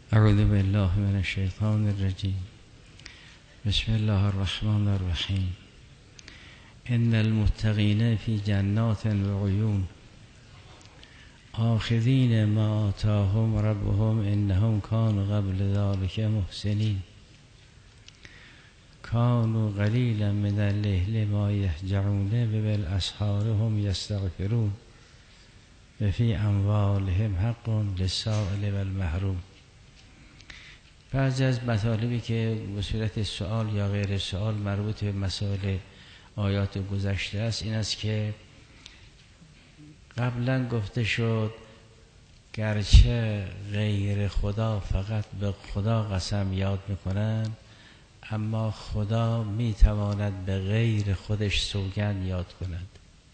اعوذ بالله من الشیطان الرجیم. بسم الله الرحمن الرحیم. ان المتقین فی جنات و عیون آخذین ما آتاهم ربهم انهم كانوا قبل ذلك محسنین كانوا قلیلا من الليل ما یهجعون وبالاسحار هم یستغفرون وفی اموالهم حق للسائل والمحروم. بعضی از مطالبی که به صورت سوال یا غیر سوال مربوط به مسائل آیات گذشته است این است که قبلا گفته شد گرچه غیر خدا فقط به خدا قسم یاد میکنن، اما خدا میتواند به غیر خودش سوگند یاد کند.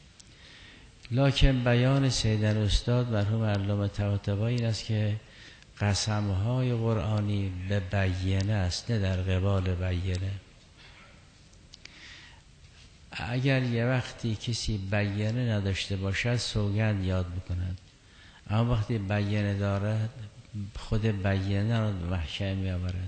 لکن بیان سیدن استاد مرحوم علامه طباطبایی این است که قسمهای قرآنی به بیانه است، نه در قبال بیانه. اگر یه وقتی کسی بیانه نداشته باشد سوگند یاد میکند، اما وقتی بیانه دارد خود بیانه را به محکمه میآورد.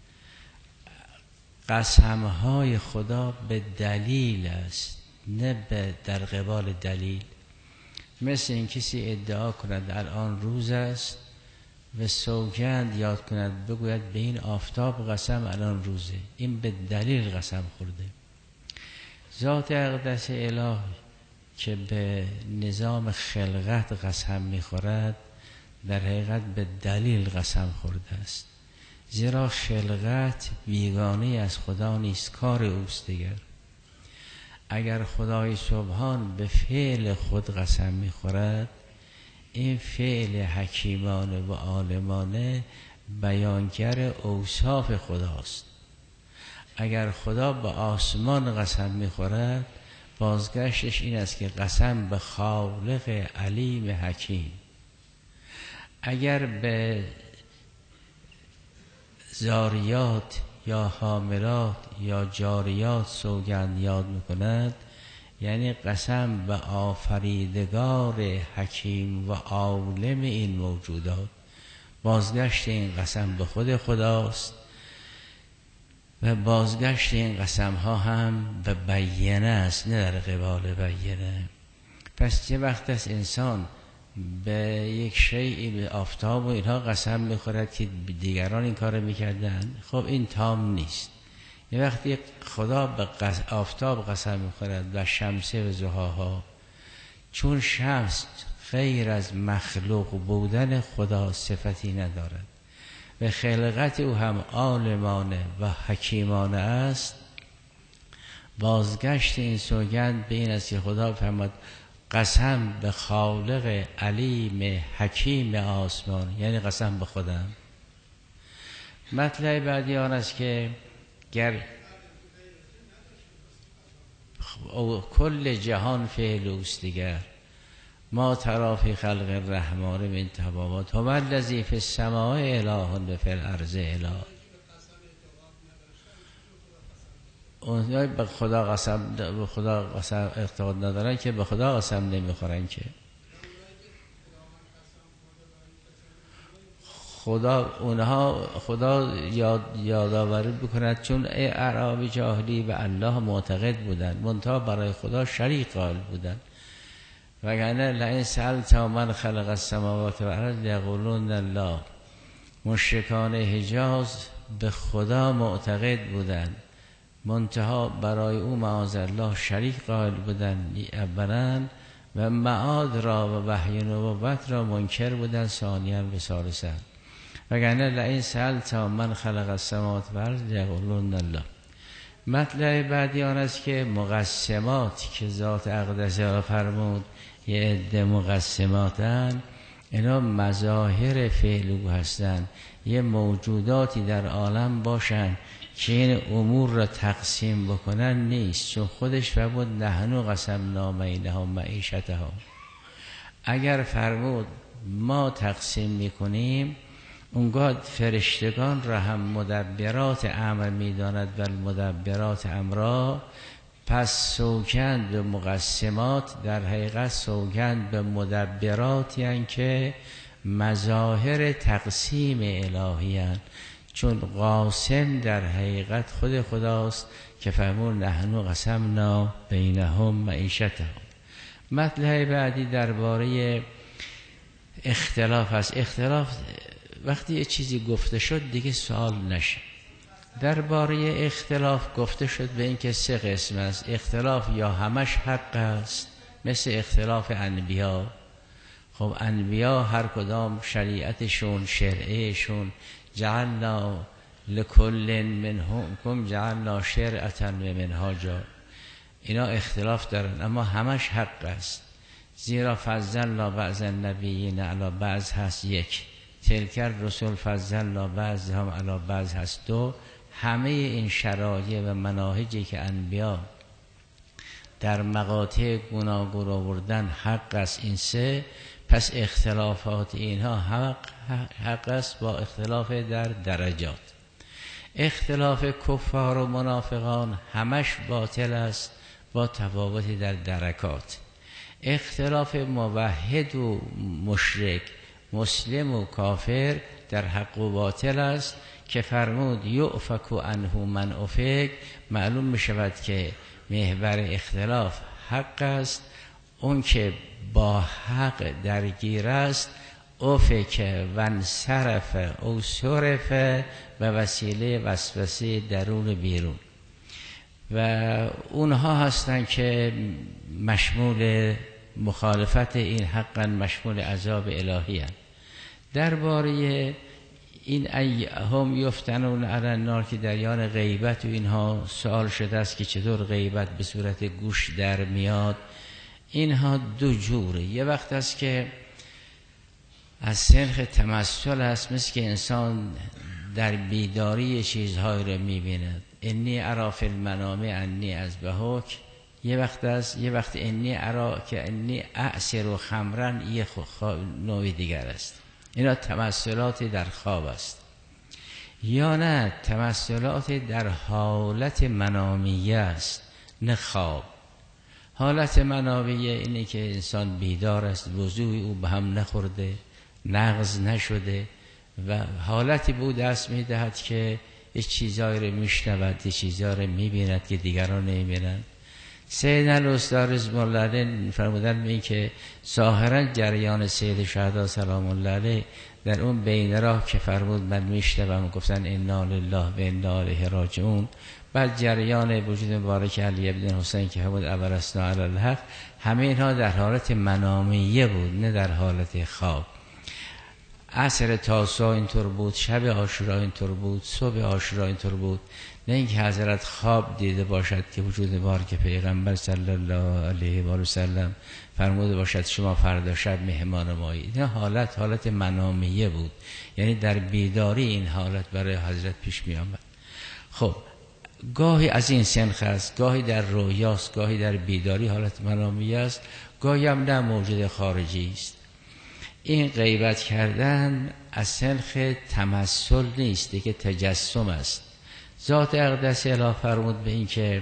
قسمهای خدا به دلیل است، نه در قبال دلیل. مثل این کسی ادعا کند الان روز است و سوگند یاد کند بگوید به این آفتاب قسم الان روزه، این به دلیل قسم خورده. ذات اقدس الهی که به نظام خلقت قسم میخورد در حقیقت به دلیل قسم خورده است، زیرا خلقت بیگانه از خدا نیست، کار اوست. دیگر اگر خدای سبحان به فعل خود قسم میخورد، این فعل حکیمانه و عالمانه بیانگر اوصاف خداست. اگر خدا به آسمان قسم میخورد بازگشتش این است که قسم به خالق علیم حکیم. اگر به زاریات یا حاملات یا جاریات سوگند یاد میکند، یعنی قسم به آفریدگار حکیم و عالم این موجودات. بازگشت این قسم به خود خداست و بازگشت این قسم ها هم به بیانه است، نه در قبال بیانه. پس چه وقت است انسان به یک شیء به آفتاب و اینها قسم میخورد که دیگران این کار میکردن، خب این تام نیست. یه وقتی خدا به آفتاب قسم میخورد و شمسه و ضحاها، چون شمس غیر از مخلوق بودن خدا صفتی ندارد و خلقت او هم عالمانه و حکیمانه است، بازگشت این سوگند به این است که خدا فرمود قسم به خالق علیم حکیم آسمان، یعنی قسم به خودم. مطلب بعدی آن است که گر کل جهان فعل اوست، دیگر ما تری فی خلق الرحمن من تفاوت هم الذی فی السماء اله و فی الارض اله. اونها به خدا قسم اعتقاد ندارن که به خدا قسم نمیخورن که خدا یادآوری بکند، چون اعراب جاهلی به الله معتقد بودن منتها برای خدا شریک قائل بودن. وگرنه لئن سألت من خلق السماوات والارض یقولون الله. مشرکان حجاز به خدا معتقد بودن منتها برای او معاذالله شریک قائل بودن اولا، و معاد را و وحی نبوت را منکر بودن ثانیاً و ثالثاً. وگرنه لئن سألت من خلق السماوات والارض یقولون الله. مطلب بعدی آن است که مقسمات که ذات اقدس را فرمود یه عده مقسماتن، اینا مظاهر فعل او هستن. یه موجوداتی در عالم باشن که این امور را تقسیم بکنن نیست، چون خودش فرمود نحن قسمنا بینهم معیشتهم. اگر فرمود ما تقسیم میکنیم، اونگاه فرشتگان را هم مدبرات امر میداند و المدبرات امرا. پس سوگند به مقسمات در حقیقت سوگند به مدبراتی هستند که مظاهر تقسیم الهی هستند، چون قاسم در حقیقت خود خداست که فرمود نحن قسمنا بینهم معیشتهم. مطلب بعدی درباره اختلاف است. اختلاف وقتی یه چیزی گفته شد دیگه سوال نشه. درباره اختلاف گفته شد به این که 3 قسم است. اختلاف یا همش حق است، مثل اختلاف انبیا. خب انبیا هر کدام شریعتشون، شرعشون، جعلنا لکل منهم جعلنا شرعة و منهاجا، اینا اختلاف دارن، اما همش حق است. زیرا فضلنا بعض النبیین علی بعض هست 1، تلک الرسل فضلنا بعضهم علی بعض هست 2. همه این شرایع و مناهجی که انبیا در مقاطع گوناگون آوردن حق است، این 3. پس اختلافات اینها حق است با اختلاف در درجات. اختلاف کفار و منافقان همش باطل است با تفاوتی در درکات. اختلاف موحد و مشرک، مسلم و کافر در حق و باطل است که فرمود یؤفک عنه من افک. معلوم می شود که محور اختلاف حق است. اون که با حق درگیر است افک و انصرف او صرف به وسیله وسوسه درون بیرون، و اونها هستند که مشمول مخالفت این حقا، مشمول عذاب الهی هستند. درباره این هم یفتنون علی النار که در یان غیبت و اینها سوال شده است که چطور غیبت به صورت گوش در میاد. اینها 2 جوره. یه وقت است که از سنخ تمثل است، مثل که انسان در بیداری چیزهایی رو میبیند. انی ارا فی المنام انی اذبحک. یه وقت است، یه وقت انی ارا که انی اعصر خمرن، یه نوع دیگر است. اینا تمثلات در خواب است. یا نه تمثلات در حالت منامیه است، نه خواب. حالت منامیه اینه که انسان بیدار است، وضوی او به هم نخورده، نقض نشده و حالتی بود دست میدهد که یه چیزایی رو میشنود، یه چیزایی رو میبیند که دیگران نمیبینند. سید الاستاد رضوان الله علیه فرمودن به این که ظاهرا جریان سید شهدا سلام الله علیه در اون بین راه که فرمود من میشنوم گفتن انا لله و انا الیه راجعون، بعد جریان وجود مبارک علی بن حسین که فرمود ابرسنا علی الحق، همه اینها در حالت منامیه بود، نه در حالت خواب. عصر تاسوعا اینطور بود، شب عاشورا اینطور بود، صبح عاشورا اینطور بود. نه اینکه حضرت خواب دیده باشد که وجود مبارک پیغمبر صلی الله علیه و سلم فرموده باشد شما فردا شب مهمان مایید. نه، حالت منامیه بود، یعنی در بیداری این حالت برای حضرت پیش می آمد. خب گاهی از این سنخ است، گاهی در رویاست، گاهی در بیداری حالت منامیه است، گاهی هم نه موجود خارجی است. این غیبت کردن از سنخ تمثل نیست، دیگه تجسم است. ذات اقدس اله فرمود به این که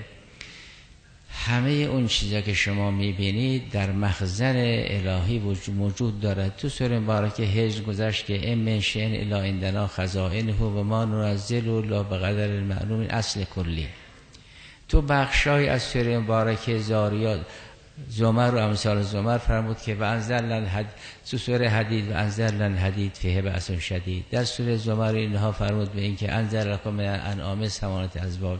همه اون چیزا که شما میبینید در مخزن الهی موجود دارد. تو سوره مبارکه هجر گذشت که ام من شیء الا عندنا خزائنه و ما ننزل الا بقدر المعلوم، اصل کلی. تو بخشای از سوره مبارکه زاریات، زمر و امثال زمر فرمود که و انزلنا الحدید، تو سوره حدید و انزلنا الحدید فیه بأس شدید. در سوره زمر اینها فرمود به این که انزل لکم من الانعام ثمانیة ازواج.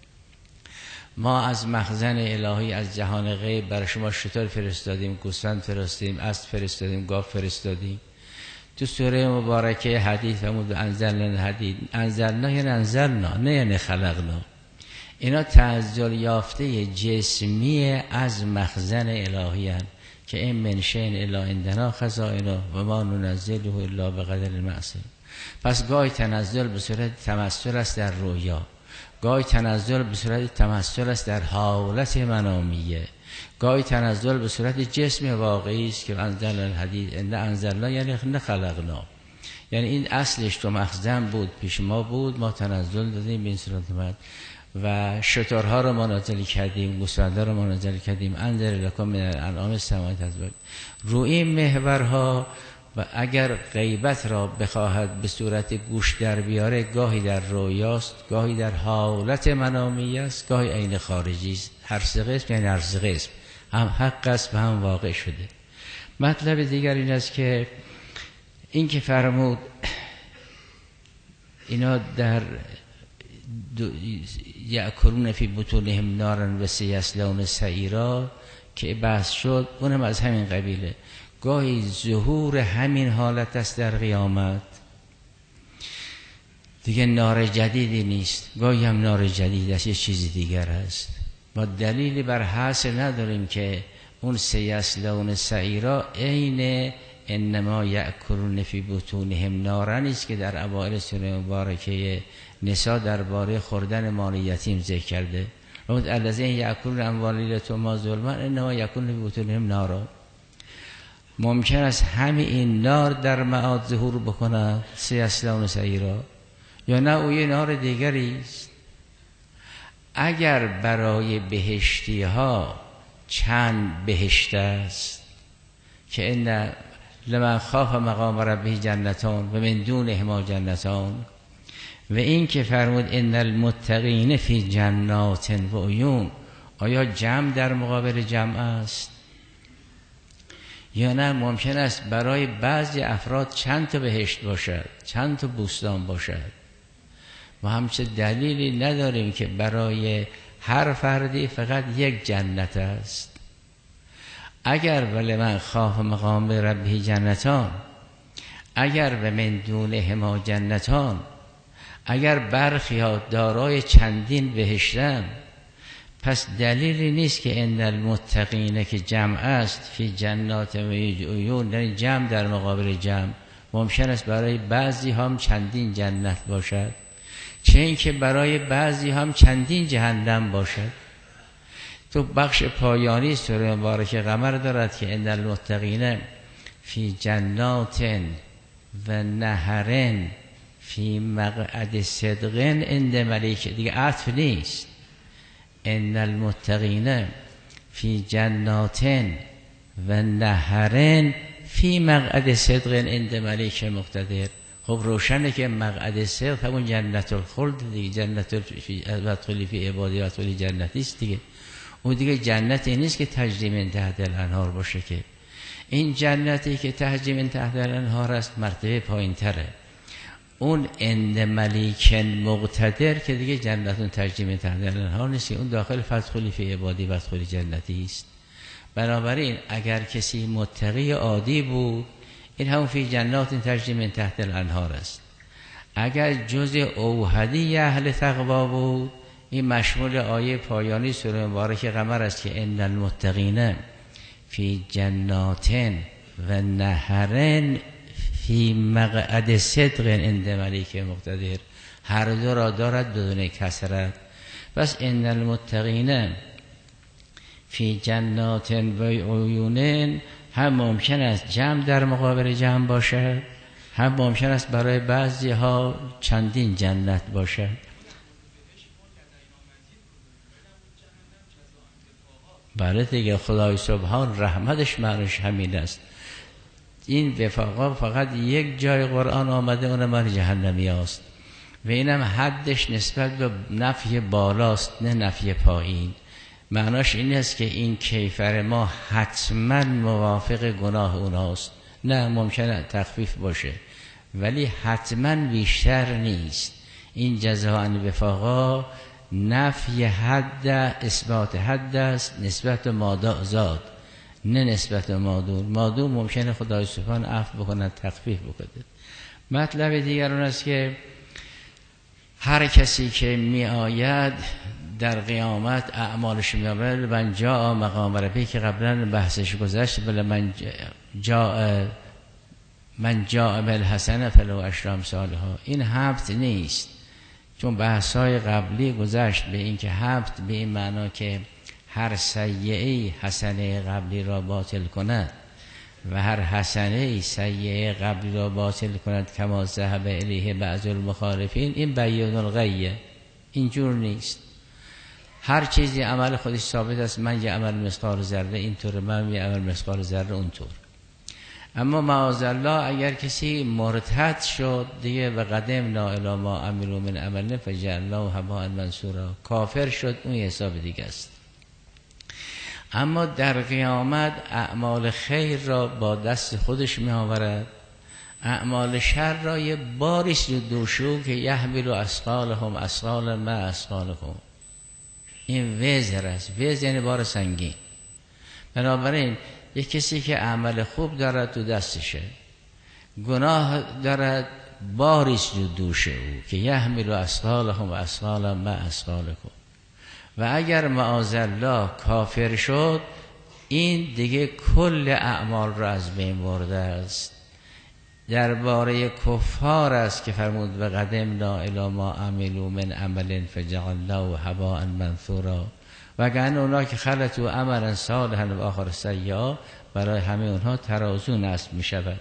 ما از مخزن الهی از جهان غیب برای شما شتر فرستادیم، گوسفند فرستادیم، اسب فرستادیم، گاو فرستادیم. تو سوره مبارکه حدید فرمود انزلنا الحدید. انزلنا یعنی انزلنا، نه یعنی خلقنا. اینا تنزل یافته جسمی از مخزن الهی هستند که این من شیء الا عندنا خزائنه و ما ننزله الا بقدر المعلوم. پس گاهی تنزل به صورت تمثل است در رویا، گاهی تنزل به صورت تمثل است در حالت منامیه، گاهی تنزل به صورت جسم واقعی است که انزلنا الحدید. ان انزلنا یعنی نه خلقنا، یعنی این اصلش تو مخزن بود، پیش ما بود، ما تنزل دادیم به این صورت اومد و شترها رو ما نازل کردیم، گوسفندها رو ما نازل کردیم. انزل لکم من الانعام ثمانیة ازواج. رو این محورها و اگر غیبت را بخواهد به صورت گوش در بیاره، گاهی در رویاست، گاهی در حالت منامی است، گاهی عین خارجی است. هر سه قسم یعنی هر سه قسم هم حق است و هم واقع شده. مطلب دیگر این است که این که فرمود اینا در یأکلون فی بطونهم نارا و سیصلون سعیرا که بحث شد، اونم از همین قبیله. گاهی ظهور همین حالت است در قیامت، دیگه نار جدیدی نیست، گاهی هم نار جدید است، یه چیزی دیگر است. ما دلیلی بر حاصل نداریم که اون سیصلون سعیرا عین انما یأکلون فی بطونهم نارا نیست که در اوائل سوره مبارکه نساء درباره خوردن مال یتیم ذکر کرده. الذین یأکلون اموال الیتامی ظلما انما یأکلون فی بطونهم نارا. ممکن است همین این نار در معاد ظهور بکنه، سیصلون سعیرا، یا نه او یه نار دیگری است. اگر برای بهشتی ها چند بهشت است که ان لمن خاف مقام ربه جنتان و من دونهما جنتان، و این که فرمود ان المتقین فی جنات و عیون، آیا جمع در مقابل جمع است یا نه ممکن است برای بعضی افراد چند تا بهشت باشد، چند تا بوستان باشد؟ ما همچه دلیلی نداریم که برای هر فردی فقط یک جنت است. اگر ولی من خواف مقام ربه جنتان، اگر و من دونهما جنتان، اگر برخی ها دارای چندین بهشتن، پس دلیلی نیست که ان المتقین که جمع است فی جنات و عیون، یعنی جمع در مقابل جمع. ممکن است برای بعضی هم چندین جنت باشد، چه این که برای بعضی هم چندین جهنم باشد. تو بخش پایانی سوره مبارکه قمر دارد که ان المتقین فی جنات و نهرن فی مقعد صدق عند ملیک، دیگه عطف نیست. ان المتقین فی جنات و نهرن فی مقعد صدق عند ملیک مقتدر. خب روشنه که مقعد صدق همون جنت الخلد دیگه، جنت الخلد فی عبادی و طولی جنتی است دیگه. اون دیگه جنتی نیست که تجری من تحت الانهار باشه، که این جنتی که تجری من تحت الانهار است مرتبه پایین تره. اون عند ملیک مقتدر که دیگه جنتون تجری من تحت الانهار نیست، اون داخل فدخلی فی عبادی و طولی جنتی است. بنابراین اگر کسی متقی عادی بود، این همون فی جنات تجری من تحت الانهار است. اگر جز اوحدی اهل تقوا بود، این مشمول آیه پایانی سوره مبارکه قمر است که ان المتقین فی جنات و نهرن فی مقعد صدق عند ملیک مقتدر. هر دو را دارد بدون کسرت. پس ان المتقین فی جنات و عیون هم ممکن است جمع در مقابل جمع باشد، هم ممکن است برای بعضی ها چندین جنت باشد. بله دیگه، خدای سبحان رحمتش معنیش همین است. این وفاقا فقط یک جای قرآن آمده، اون مال جهنمی است و اینم حدش نسبت به نفی بالاست نه نفی پایین. معناش این است که این کیفر ما حتما موافق گناه اوناست. نه، ممکنه تخفیف باشه ولی حتما بیشتر نیست. این جزاء وفاقا نفی حد اثبات حد است نسبت به مادازاد، نه نسبت به مادون. مادون ممکنه خدای سبحان عفو بکنه، تخفیف بکنه. مطلب دیگر اون است که هر کسی که می آید در قیامت اعمالش می آورد، من جا مقام ربی که قبلا بحثش گذشت، بله من جا بالحسنه فلو عشر امثالها. این هفت نیست، چون بحث‌های قبلی گذشت به این که هفت به این معنا که هر سیئه‌ای حسنه قبلی را باطل کند و هر حسنه سیئه قبلی را باطل کند کما ذهب الیه بعض المخالفین. این بیان الغیه، اینجور نیست. هر چیزی عمل خودش ثابت است. من یه عمل مثقال ذره اینطور، من یه عمل مثقال ذره اونطور. اما معاذالله اگر کسی مرتد شد دیگه و قدمنا الی ما عملوا من عمل فجعلناه هباء منثورا، کافر شد، اون حساب دیگه است. اما در قیامت اعمال خیر را با دست خودش می آورد، اعمال شر را یه باریش رو دوشو که یحمل اثقالهم اثقالا مع اثقالکم، این وزر است. وزر یعنی بار سنگین. بنابراین یک کسی که عمل خوب دارد تو دستشه، گناه دارد باریش رو دوش او که یحمل اثقالهم اثقالا مع اثقالکم. و اگر معاذالله کافر شد، این دیگه کل اعمال را از بین برده است. درباره کفار است که فرمود و قدمنا الی ما عملوا من عمل فجعلناه هباء منثورا، وگرنه اونا که خلطوا عملا صالحا و آخر سیئا، برای همه اونها ترازو نصب می شود.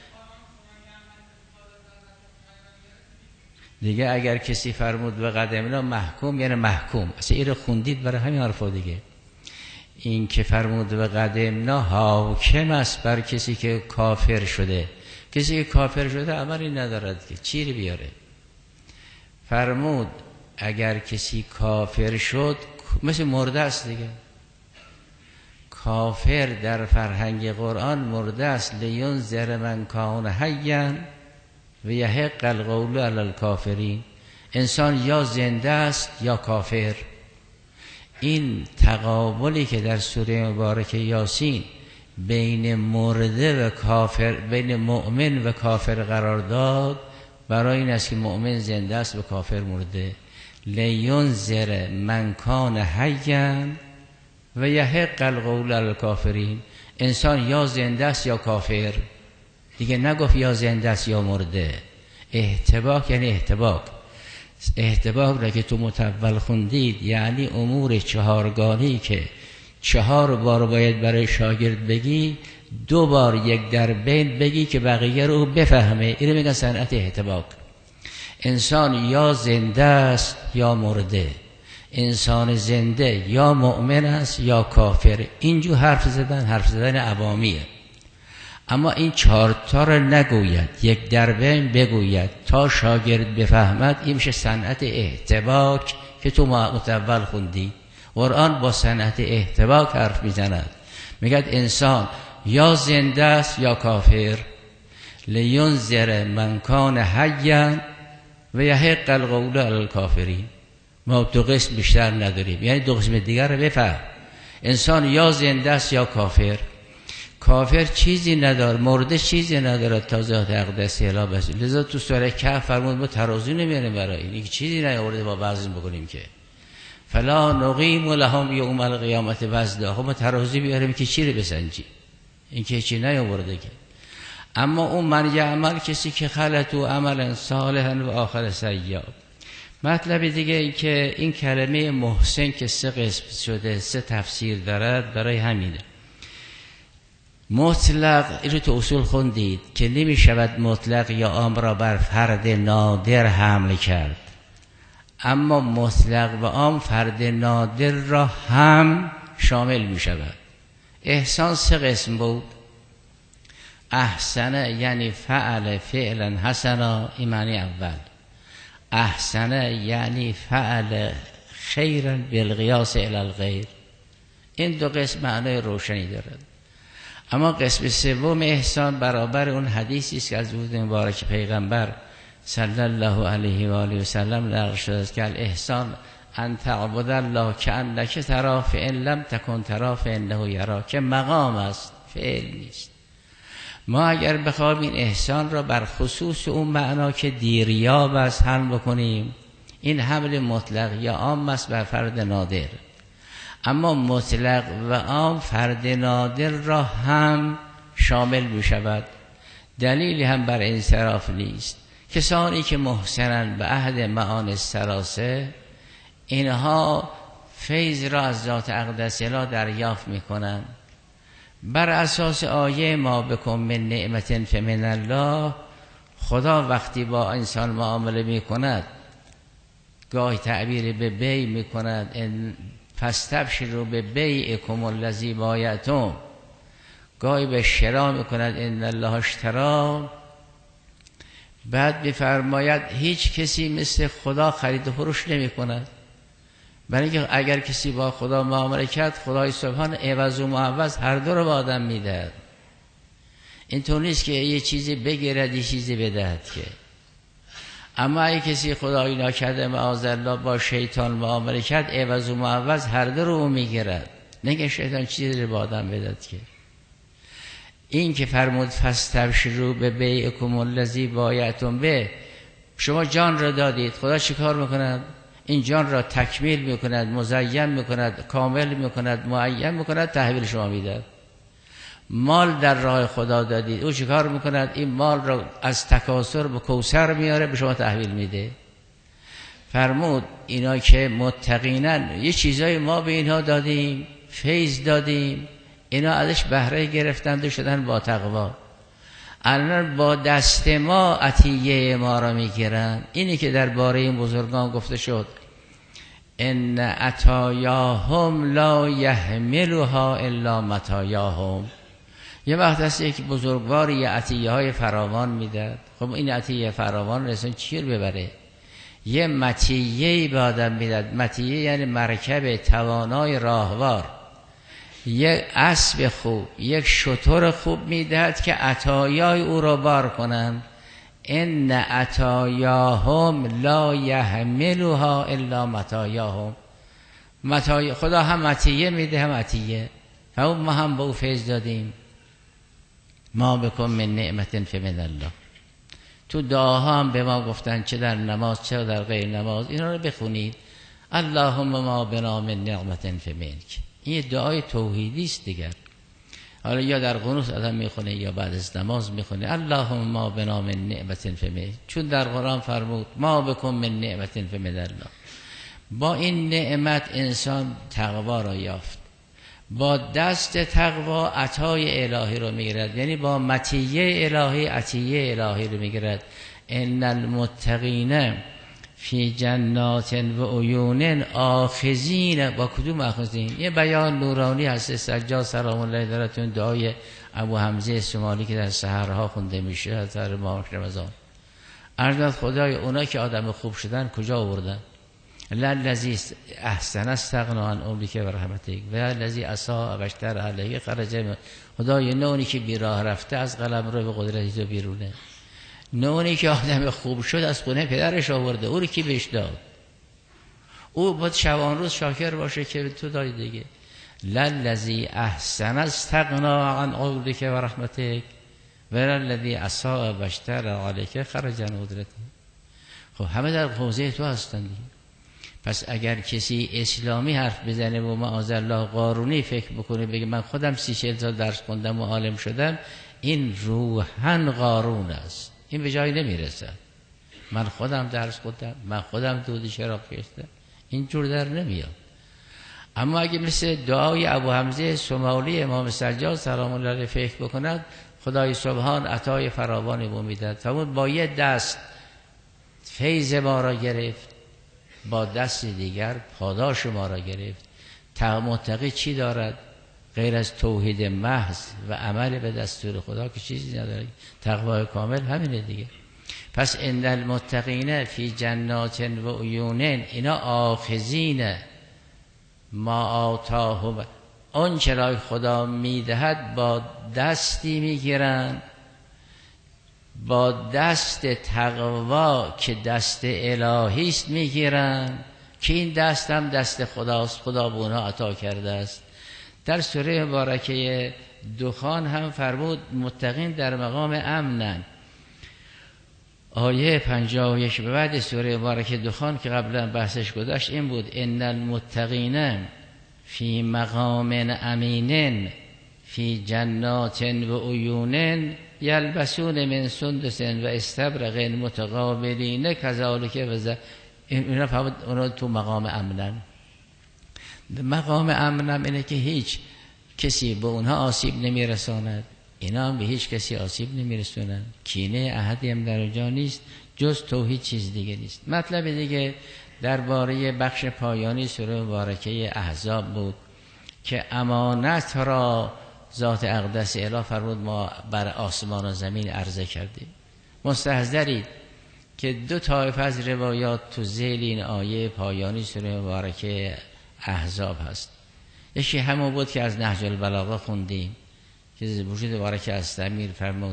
دیگه اگر کسی فرمود و قدمنا محکوم، یعنی محکوم، اصلا این رو خوندید برای همین حرفا دیگه. این که فرمود و قدمنا حاکم است بر کسی که کافر شده. کسی که کافر شده عملی ندارد که چی رو بیاره. فرمود اگر کسی کافر شد مثل مرده است دیگه. کافر در فرهنگ قرآن مرده است. لینذر من کان حیا و یحق القول علی الکافرین. انسان یا زنده است یا کافر. این تقابلی که در سوره مبارکه یاسین بین مرده و کافر، بین مؤمن و کافر قرار داد، برای این است که مؤمن زنده است و کافر مرده. لینذر من کان حیا و یحق القول علی الکافرین. انسان یا زنده است یا کافر، دیگه نگفت یا زنده است یا مرده. احتباک یعنی احتباک. احتباک را که تو متول خوندید یعنی امور چهارگانه‌ای که 4 بار باید برای شاگرد بگی، 2 بار یک در بین بگی که بقیه رو بفهمه. اینو میگن صنعت احتباک. انسان یا زنده است یا مرده، انسان زنده یا مؤمن است یا کافر. اینجور حرف زدن عوامیه. اما این 4 تا رو نگوید، یک در بین بگوید تا شاگرد بفهمد. این میشه صنعت احتباک که تو متول خوندی. قرآن با صنعت احتباک حرف میزند. میگه انسان یا زنده است یا کافر. لینذر من کان حیا و یحق القول علی الکافرین. ما 2 قسم بیشتر نداریم، یعنی 2 قسم دیگر رو بفهم. انسان یا زنده است یا کافر. کافر چیزی نداره، مرده چیزی نداره تا ذات اقدس الا بس. لذا تو سوره کهف فرمود ما ترازو نمیاریم برای این چیزی نیاورده با وزن بکنیم که فلا نقیم لهم یوم القیامت وزنا. خب ما ترازو بیاریم که چی رو بسنجی؟ این که چی نیاورده که. اما اون من یعمل کسی که خلطوا عملا صالحا و آخر سیئا. مطلب دیگه این که این کلمه محسن که 3 قسم شده، 3 تفسیر دارد، برای همینه. مطلق، این رو تو اصول خوندید که نمی شود مطلق یا عام را بر فرد نادر حمل کرد. اما مطلق و عام فرد نادر را هم شامل می شود. احسان 3 قسم بود. احسن یعنی فعل فعلا حسنا، این معنی اول. احسن یعنی فعل خیرا بالقیاس الی الغیر. این 2 قسم معنی روشنی دارد. اما قسم 3 احسان برابر اون حدیثی است که از وجود مبارک پیغمبر صلی الله علیه و آله و سلم نقل شده است که الاحسان ان تعبد الله کأنک تراه فإن لم تکن تراه فإنه یراک، که مقام است، فعل نیست. ما اگر بخوایم این احسان را بر خصوص اون معنا که دیریاب است حمل بکنیم، این حمل مطلق یا عام است بر فرد نادر. اما مطلق و عام فرد نادر را هم شامل می شود. دلیلی هم بر انصراف نیست. کسانی که محسنن به عهد معانی الثلاثه، اینها فیض را از ذات اقدس الی دریافت می کنند. بر اساس آیه ما بکن من نعمت فمن الله، خدا وقتی با انسان معامله می کند گاهی تعبیر به بی می کند، فاستبشروا به بیعکم الذی بایعتم. گاهی به شرا میکند ان الله اشتری، بعد میفرماید هیچ کسی مثل خدا خرید و فروش نمی کند. برای اینکه اگر کسی با خدا معامله کرد، خدای سبحان عوض و معوض هر دو رو به آدم میدهد. اینطور نیست که یه چیزی بگیرد یه چیزی بدهد که. اما اگه کسی خدایی ناکرده معاذالله با شیطان معامله کرد، عوض و معوض هر دو رو او میگیرد، نه که شیطان چیزی رو به آدم بدهد که. این که فرمود فاستبشروا ببیعکم الذی بایعتم به، شما جان را دادید، خدا چیکار میکند؟ این جان را تکمیل میکند، مزین میکند، کامل میکند، معین میکند، تحویل شما میدهد. مال در راه خدا دادید، او چیکار میکند؟ این مال را از تکاثر به کوثر میاره، به شما تحویل میده. فرمود اینا که متقینن، یه چیزای ما به اینها دادیم، فیض دادیم، اینا ازش بهره گرفتند و شدن با تقوا. الان با دست ما عطیه ما را میگیرن. اینی که درباره این بزرگان گفته شد ان عطایاهم لا یحملها الا مطایاهم. یه وقت هست یک بزرگواری یه عطیه های فراوان میداد. خب این عطیه فراوان رسون چی رو ببره؟ یه مطیهی به آدم میداد. مطیه یعنی مرکب توانای راهوار، یک اسب خوب، یک شتر خوب میدهد که عطایای او را بار کنند. ان عطایاهم لا یحملها الا مطایاهم. خدا هم عطیه میده هم عطیه. ما هم به او فیض دادیم. ما بکن من نعمت فمن الله. تو دعاها هم به ما گفتن، چه در نماز چه در غیر نماز، اینا رو بخونید. اللهم ما بنا من نعمت فمنک. این دعای توحیدی است دیگر. حالا یا در قنوت آدم میخونه یا بعد از نماز میخونه اللهم ما بنا من نعمت فمنک، چون در قرآن فرمود ما بکن من نعمت فمن الله. با این نعمت انسان تقوا را یافت، با دست تقوا عطای الهی رو میگیرد، یعنی با مطیه الهی عطیه الهی رو میگیرد. ان المتقین فی جنات و عیون آخذین. با کدوم آخذین؟ یه بیان نورانی هست سجاد سلام الله درتون، دعای ابو حمزه سومالی که در سحرها خونده میشه از سحر ماه رمضان. عرض خدای اونا که آدم خوب شدن کجا آوردن؟ للذی احسن استغنا عن امرک و رحمتک و الذی اساء و اشتر علیه خرج. خدای نونی که بی راه رفته از قلم رو به قدرت تو بیرونه، نونی که آدم خوب شد از خونه پدرش آورده، او رو کی بهش داد؟ او باید شبان روز شاکر باشه که تو دادی دیگه. للذی احسن استغنا عن امرک و رحمتک و الذی اساء و اشتر علیه خرج عن قدرتک. خب همه در حوزه تو هستن دیگه. پس اگر کسی اسلامی حرف بزنه و معاذالله قارونی فکر بکنه بگه من خودم 30-40 سال درس خوندم و عالم شدم، این روحاً قارون است، این به جایی نمیرسد. من خودم درس خوندم، من خودم دود چراغ کشیدم، این جور در نمیاد. اما اگه مثل دعای ابو حمزه سومالی امام سجاد سلام الله علیه فکر بکند، خدای سبحان عطای فراوانی به میداد. فرمود با یه دست فیض ما را گرفت، با دست دیگر پاداش ما را گرفت. متقی چی دارد غیر از توحید محض و عمل به دستور خدا که چیزی نداره؟ تقوای کامل همینه دیگه. پس ان المتقین فی جنات و عیون، اینا آخذین ما آتاهم، اون چرای خدا میدهد با دستی میگیرن، با دست تقوا که دست الهی است میگیرن، که این دست هم دست خداست، خدا به اونها عطا کرده است. در سوره مبارکه دخان هم فرمود متقین در مقام امنن. آیه 51 به بعد سوره مبارکه دخان که قبلا بحثش گذشت این بود ان المتقین فی مقام امین فی جنات و عیون یلبسون من سندس و استبرق متقابلین کذالک و اینا فهمید اونا تو مقام امنن. مقام امنم اینه که هیچ کسی به اونها آسیب نمیرساند، اینا هم به هیچ کسی آسیب نمیرسونند، کینه احدی هم در اونجا نیست، جز توحید چیز دیگه نیست. مطلب دیگه درباره بخش پایانی سوره مبارکه احزاب بود که امانت را ذات اقدس اله فرمود ما بر آسمان و زمین عرضه کردیم. مستحضرید که دو طایفه از روایات تو ذیل این آیه پایانی سوره مبارکه احزاب هست. یکی همون بود که از نهج البلاغه خوندیم که وجود مبارکه استمیر فرمود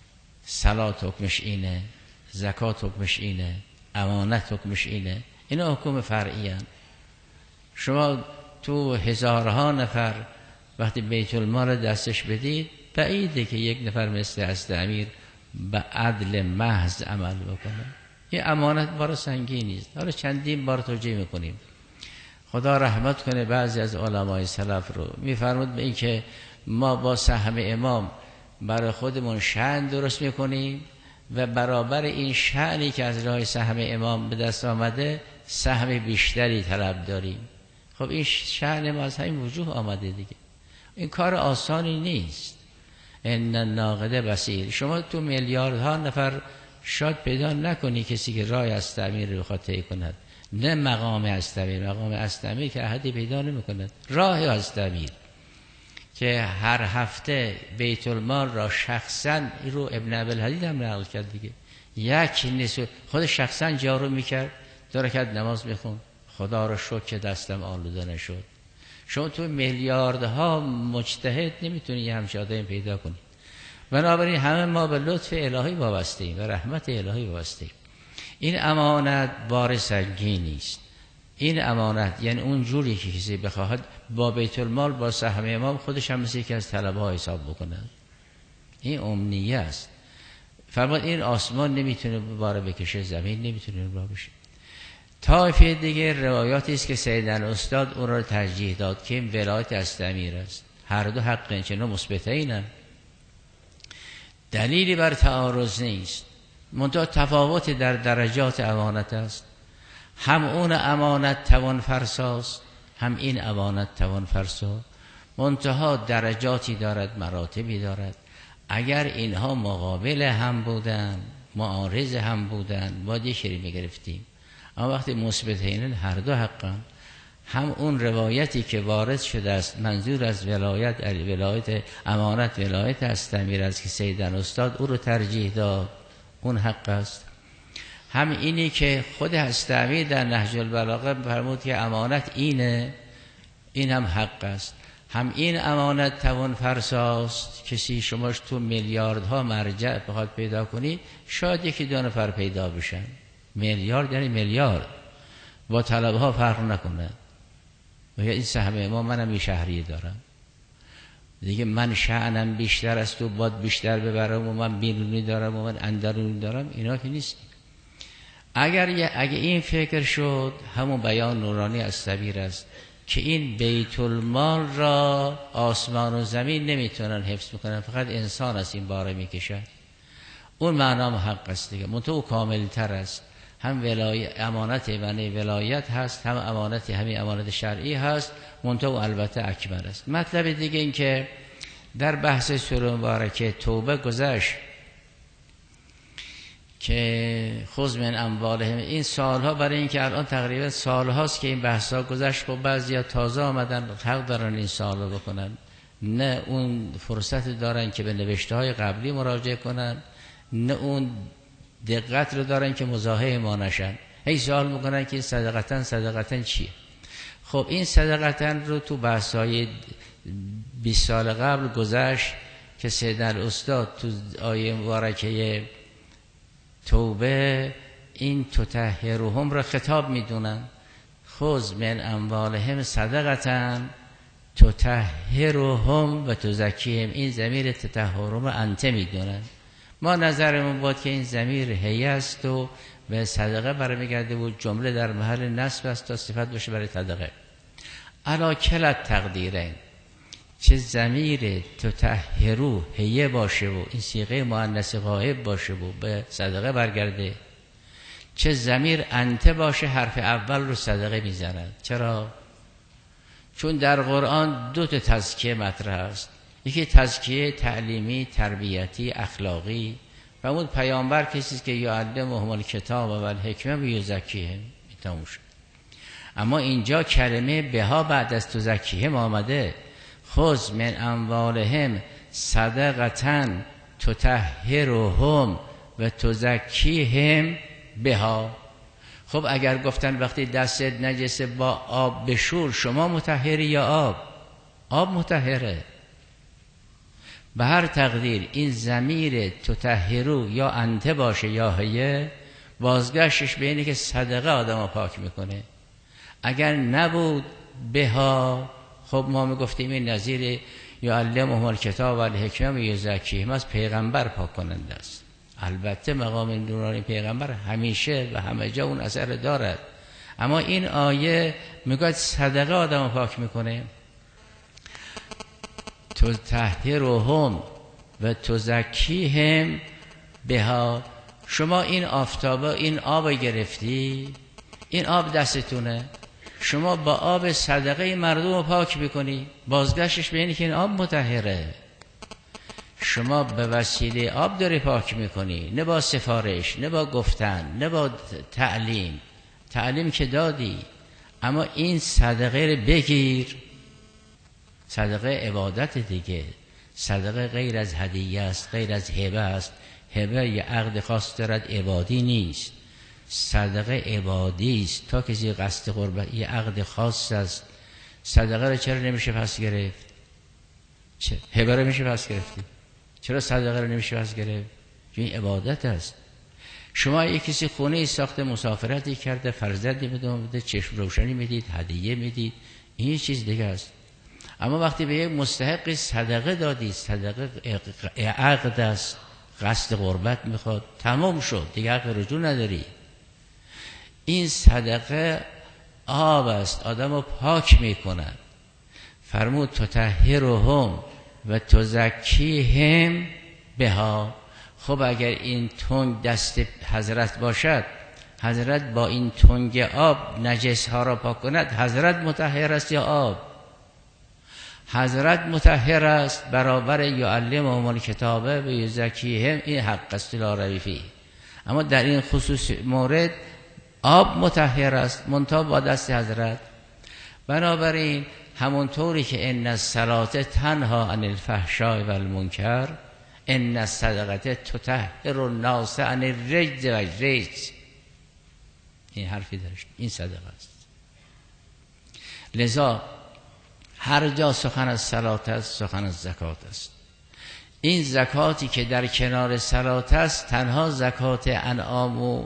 صلات حکمش اینه، زکات حکمش اینه، امانت حکمش اینه. اینا حکم فرعی هست. شما تو هزارها نفر وقتی بیت المال دستش بدید بعیده که یک نفر مثل استمیر به عدل محض عمل بکنه. این امانت بار سنگینی است. حالا چندین بار توجیه میکنیم. خدا رحمت کنه بعضی از علمای سلف رو. میفرمود به این که ما با سهم امام برای خودمون شأن درست میکنیم و برابر این شأنی که از راه سهم امام به دست آمده سهم بیشتری طلب داریم. خب این شأن ما از همین وجوه آمده دیگه. این کار آسانی نیست. ان الناقد بصیر. شما تو میلیاردها نفر شاید پیدا نکنی کسی که راه استمیر رو بخواد طی کند. نه مقام استمیر، مقام استمیر که احدی پیدا نمی‌کند. راه استمیر که هر هفته بیت المال را شخصا رو ابن ابوالحدید هم نقل کرد دیگه. یک نیست خود شخصا جارو میکرد، 2 رکعت نماز میخوند. خدا رو شکر که دستم آلوده نشد. شما تو میلیاردها مجتهد نمیتونی یه همچین آدمی پیدا کنی. بنابراین همه ما به لطف الهی وابسته‌ایم و رحمت الهی وابسته‌ایم. این امانت بار سنگینی است. این امانت یعنی اون جوری که کسی بخواهد با بیت المال با سهم امام خودش هم مثل یکی از طلبه‌ها حساب بکنه. این امنیه است. فرمود این آسمان نمیتونه بار بکشه، زمین نمیتونه بار بشه. طایفه دیگه روایاتی است که سیدن استاد اون را ترجیح داد که این ولایت استمیر است. هر دو حق چنان مثبتینن. دلیلی بر تعارض نیست. منتها تفاوت در درجات امانت است. هم اون امانت توان فرساست، هم این امانت توان فرسا. منتها درجاتی دارد، مراتبی دارد. اگر اینها مقابل هم بودن، معارض هم بودن، باید یه شری میگرفتیم. اما وقتی مثبتین هر دو حقن، هم اون روایتی که وارد شده است منظور از ولایت امانت ولایت استمیر است که سیدن استاد او رو ترجیح داد، اون حق است. هم اینی که خود استمیر در نهج البلاغه فرمود که امانت اینه، این هم حق است. هم این امانت توان فرساست. کسی شماش تو میلیاردها مرجع بخواد پیدا کنید شاید یکی 2 نفر پیدا بشن. میلیارد یعنی میلیارد، با طلبها فرق نکنه. و این سهم ما منم این شهری دارم دیگه، من شأنم بیشتر است و باید بیشتر ببرم و من بیرونی دارم و من اندرونی دارم، اینا که نیست. اگه این فکر شد همون بیان نورانی استمیر است که این بیت المال را آسمان و زمین نمیتونن حفظ بکنن، فقط انسان است این باره میکشد. اون معنام حق است دیگه، منتها او کامل تر است. هم امانت معنی ولایت هست، هم امانت همین امانت شرعی هست، منتها او البته اکبر است. مطلب دیگه این که در بحث سوره مبارکه توبه گذشت که خذ من اموالهم، این سالها برای اینکه الان تقریبا سالهاست که این بحثا گذشت. خب بعضیا تازه آمدن حق دارن این سالو بکنن، نه اون فرصت دارن که به نوشته‌های قبلی مراجعه کنن، نه اون دقت رو دارن که مزاحم ما نشن. هی سوال میکنن که این صدقتن چیه؟ خب این صدقتن رو تو بحث‌های 20 سال قبل گذشت که سیدن استاد تو آیه مبارکه توبه این تطهرهم را خطاب میدونن. خذ من اموالهم صدقتن تطهرهم و تزکیهم، این ضمیر تطهرهم را انت میدونن. ما نظرمون بود که این ضمیر هی است و به صدقه برمیگرده و جمله در محل نصب است تا صفت باشه برای صدقه. علا کلت تقدیرین، چه ضمیر تطهرو هی باشه و این صیغه مؤنث غائب باشه و به صدقه برگرده، چه ضمیر انت باشه حرف اول رو صدقه میزنن. چرا؟ چون در قرآن 2 تزکیه مطرح است. یکی تزکیه تعلیمی، تربیتی، اخلاقی. و اون پیامبر کسی که یعلمهم الکتاب و الحکمه و یزکیهم، تموم شد. اما اینجا کلمه بها بعد از تزکیهم آمده. خذ من اموالهم صدقة تطهرهم و تزکیهم بها. خب اگر گفتن وقتی دستت نجسه با آب بشور، شما مطهری یا آب؟ آب مطهره. به هر تقدیر این ضمیر تطهرو یا انت باشه یا هیه، بازگشتش به اینه که صدقه آدمو پاک میکنه. اگر نبود بها، خب ما میگفتیم این نظیر یعلمهم الکتاب و الحکمه و یزکیهم، از پیغمبر پاک کننده است. البته مقام نورانی پیغمبر همیشه و همه جا اون اثر دارد، اما این آیه میگه صدقه آدمو پاک میکنه. تطهرهم و تزکیهم بها. شما این آفتاب، این آب گرفتی، این آب دستتونه، شما با آب صدقه مردم رو پاک میکنی، بازگشتش به اینه که این آب مطهره. شما به وسیله آب داری پاک میکنی، نه با سفارش، نه با گفتن، نه با تعلیم. تعلیم که دادی، اما این صدقه رو بگیر. صدقه عبادت دیگه. صدقه غیر از هدیه است، غیر از هبه است. هبه یه عقد خاص دارد، عبادی نیست. صدقه عبادی است. تا کسی قصد قربت، یه عقد خاص است. صدقه رو چرا نمیشه پس گرفت؟ هبه رو میشه پس گرفتی؟ چرا صدقه رو نمیشه پس گرفت؟ چون این عبادت است. شما یک کسی خونه ساخته، مسافرتی کرده، فرزندی بده، چشم روشنی میدید، هدیه میدید، این چیز دیگه است. اما وقتی به یک مستحق صدقه دادی، صدقه عقد است، قصد قربت میخواد، تمام شد دیگه، حق رجوع نداری. این صدقه آب است، آدم رو پاک میکنن. فرمود تطهرهم و تزکیهم بها. خب اگر این تنگ دست حضرت باشد، حضرت با این تنگ آب نجس ها را پاک کند، حضرت مطهر است یا آب؟ حضرت مطهر است، برابر یعلمهم الکتابه و یزکیهم، این حق است لا ریب فیه. اما در این خصوص مورد آب مطهر است، منتها با دست حضرت. بنابراین همونطوری که ان الصلاة تنها عن الفحشاء و المنکر، ان الصدقه تطهر الناس عن الرجس و الرجس، این حرفی داشت، این صدقه است. لذا هر جا سخن از صلات است، سخن از زکات است. این زکاتی که در کنار صلات است، تنها زکات انعام و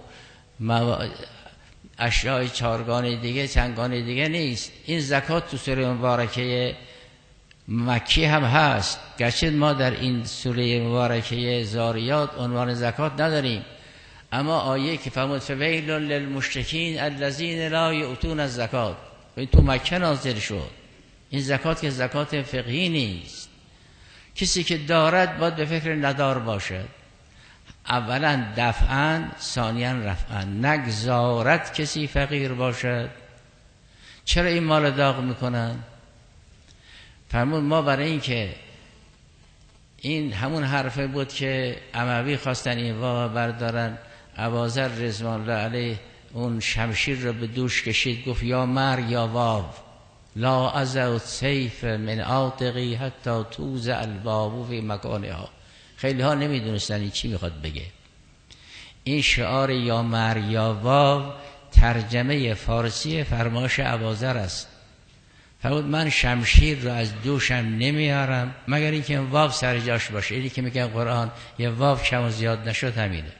اشیاء چارگانه دیگه، چنگانه دیگه نیست. این زکات تو سوره مبارکه مکی هم هست، گرچه ما در این سوره مبارکه زاریات عنوان زکات نداریم، اما آیه که فرمود فویل للمشرکین الذین لا یؤتون الزکات، این تو مکه نازل شد. این زکات که زکات فقهی نیست. کسی که دارد باید به فکر ندار باشد. اولا دفعاً، ثانیاً رفعاً. نگذارد کسی فقیر باشد. چرا این مال داغ میکنن؟ فرمود ما برای این که این همون حرفه بود که اموی خواستن این واو بردارن، ابوذر رضوان الله علیه اون شمشیر رو به دوش کشید، گفت یا مرگ یا واو، لا ازع السیف من عاتقی حتی توزع الباب فی مکانها. خیلی ها نمیدونستن این چی میخواد بگه. این شعار یا مرگ یا واو ترجمه فارسی فرمایش ابوذر است. فرمود من شمشیر رو از دوشم نمیارم مگر اینکه واو سر جاش باشه. اینی که میگن قرآن یه واو کم و زیاد نشد همینه.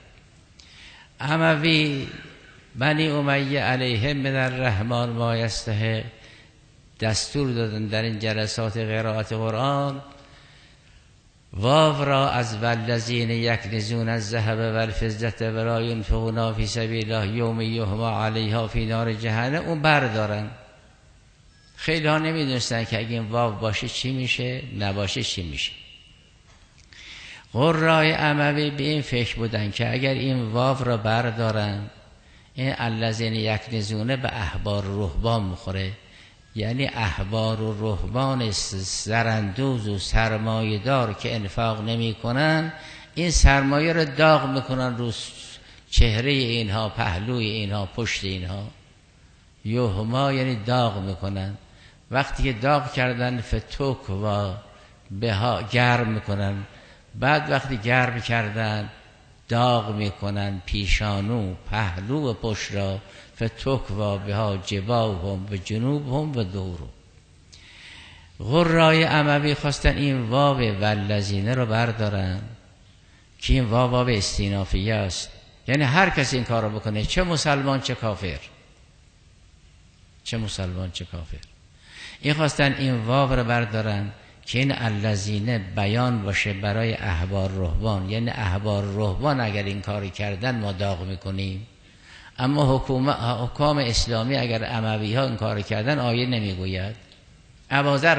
اموی بنی امیه علیهم من الرحمن ما یستحق، دستور دادن در این جلسات قرائت قرآن واو را از والذین یکنزون الذهب والفضة ولا ينفقونها فی سبیل الله یوم یحمى علیها فی نار جهنم اون بردارن. خیلی ها نمیدونستن که اگه این واو باشه چی میشه، نباشه چی میشه. قرای اموی به این فکر بودن که اگر این واو را بردارن، این الذین یکنزونه به احبار و رهبان میخوره، یعنی احبار و رهبان زراندوز و سرمایه دار که انفاق نمی کنن، این سرمایه رو داغ میکنن رو چهره اینها، پهلوی اینها، پشت اینها. یهما یعنی داغ میکنن. وقتی که داغ کردن فتوک و بها گرم میکنن، بعد وقتی گرم کردن داغ میکنن پیشانو، پهلو و پشت را، فتوک و بها جباههم و جنوبهم و دورو. قرای اموی خواستن این واو والذین رو بردارن که این واو استینافیه است، یعنی هر کسی این کار رو بکنه، چه مسلمان چه کافر، چه مسلمان چه کافر. این خواستن این واو رو بردارن که این الذین بیان باشه برای احبار رهبان، یعنی احبار رهبان اگر این کاری کردن ما داغ میکنیم، اما حکام اسلامی اگر اموی ها این کاری کردن آیه نمیگوید. ابوذر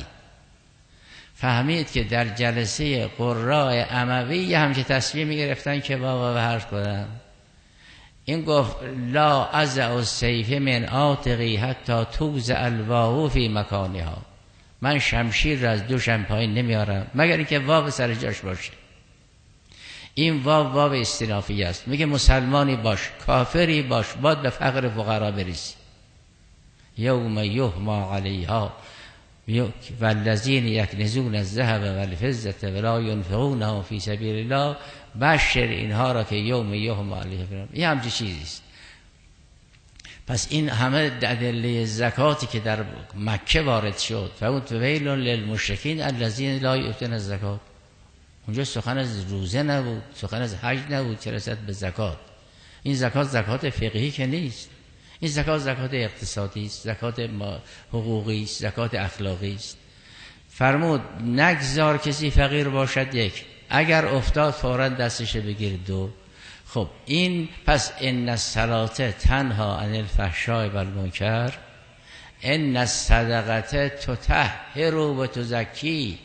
فهمید که در جلسه قراء اموی هم که تصمیم گرفتن که بابا بهرش کنن، این گفت لا ازع السیف من عاتقی حتی توزع الواو فی مکانها، من شمشیر را از دوشم پایین نمیارم مگر اینکه واو سر جاش باشه. این واو استینافی است، میگه مسلمانی باش کافری باش باید به فقر فقرا بریزی. یوم یحما علیها والذین یکنزون الذهب والفضة ولا ينفقونها فی سبیل الله بشر اینها را که یوم یحما علیها، این همچین چیزی است. پس این همه ادله زکاتی که در مکه وارد شد، فویل للمشرکین الذین لا یؤتون الزکات، اونجا سخن از روزه نبود، سخن از حج نبود، چه رسد به زکات. این زکات فقهی که نیست، این زکات اقتصادی است، زکات حقوقی است، زکات اخلاقی است. فرمود نگذار کسی فقیر باشد، یک، اگر افتاد فوراً دستش بگیر، دو. خب این پس ان الصلاة تنها عن الفحشاء والمنکر، ان الصدقه تطهر و تزکی.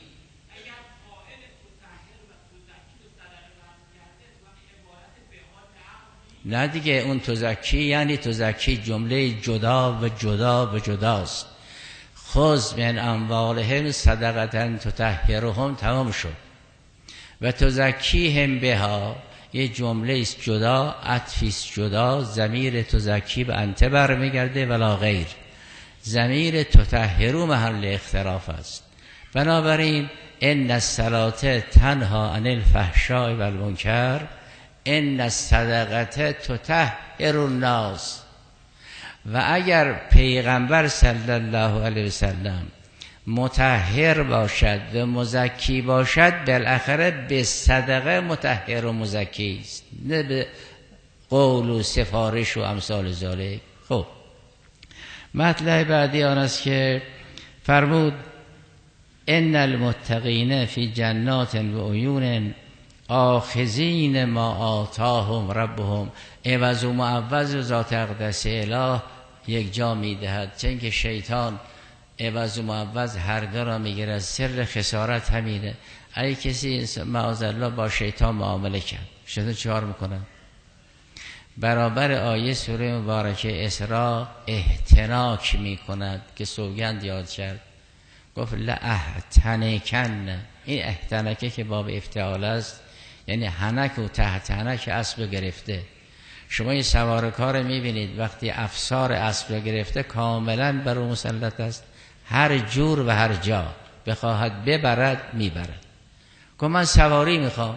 نه دیگه، اون تزکی یعنی تزکی جمله جدا و جدا و جداست. خذ من اموالهم صدقه تطهرهم، تمام شد. و تزکیهم بها یه جمله است جدا، عطفی است جدا، ضمیر تزکی به انت برمیگرده ولا غیر. ضمیر تطهرو محل اختلاف است. بنابراین ان الصلاة تنها عن الفحشاء والمنکر، ان الصدقه تطهر الناس. و اگر پیغمبر صلی الله علیه وسلم مطهر باشد و مزکی باشد، بالاخره به صدقه مطهر و مزکی است، نه به قول و سفارش و امثال ذالک. خب مطلب بعدی آن است که فرمود ان المتقین فی جنات و عیون آخذین ما آتاهم ربهم. عوض و معوض ذات اقدس اله یک جا میدهد، چون که شیطان عوض و معوض هر دو را میگیرد. سر خسارت همینه. اگه کسی معاذالله با شیطان معامله کرد، شیطان چیکار میکنه؟ برابر آیه سوره مبارکه اسراء احتناک میکند که سوگند یاد کرد، گفت لأحتنکن. این احتنکه که باب افتعال است، یعنی حنک و تحت حنک اسب گرفته. شما یه سوارکار میبینید وقتی افسار اسب گرفته کاملا بر او مسلط است، هر جور و هر جا بخواهد ببرد میبرد. گفت من سواری میخوام.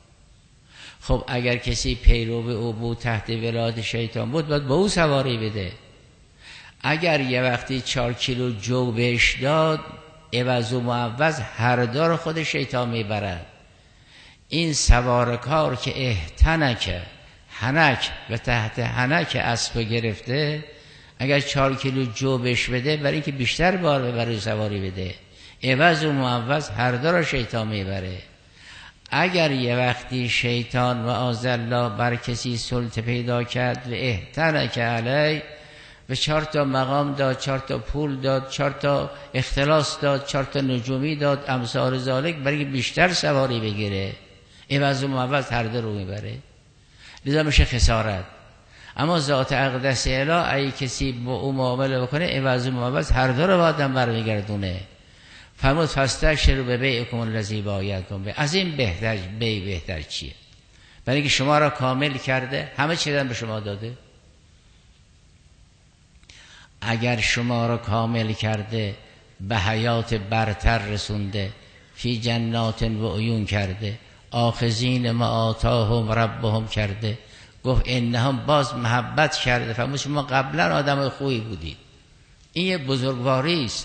خب اگر کسی پیرو او بود، تحت ولایت شیطان بود، باید با او سواری بده. اگر یه وقتی 4 کیلو جو بهش داد، عوض و معوض هر دار خود شیطان میبرد. این سوارکار که احتنک، حنک و تحت حنک اسب گرفته، اگر 4 کیلو جو بهش بده، برای اینکه بیشتر بار ببره سواری بده، عوض و معوض هر دار شیطان میبره. اگر یه وقتی شیطان معاذالله بر کسی سلطه پیدا کرد و احتنک علی و 4 تا مقام داد، 4 تا پول داد، 4 تا اختلاس داد، 4 تا نجومی داد، امثال ذالک، برای اینکه بیشتر سواری بگیره، عوض و معوض هر دو رو میبره، لذا میشه خسارت. اما ذات اقدس اله اگه کسی با او معامله بکنه، عوض و معوض هر دو رو بادم برمیگردونه. فرمود فاستبشروا ببیعکم الذی بایعتم به. از این بهتر بهتر چیه؟ برای اینکه شما را کامل کرده، همه چیز به شما داده. اگر شما را کامل کرده به حیات برتر رسونده، فی جنات و عیون کرده، آخذین ما آتاهم ربهم کرده، گفت انهم باز محبت کرده، فرمود شما قبلا آدم خوبی بودید. این یه بزرگواری است.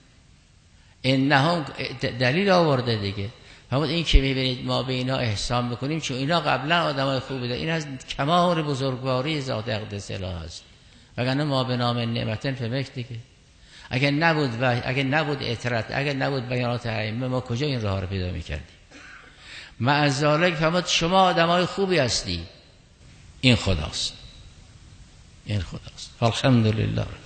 انهم دلیل آورده دیگه، فرمود این که میبینید ما به اینا احسان بکنیم چون اینا قبلا آدمای خوبی بودن، این از کمال بزرگواری ذات اقدس الهی است. وگرنه ما به نام نعمتن فمک دیگه. اگه نبود اطرت، اگه نبود بیانات ائمه، ما کجا این راه رو پیدا میکردیم؟ مع ذالک فرمود شما آدمای خوبی هستی. این خداست، این خداست. الحمدلله.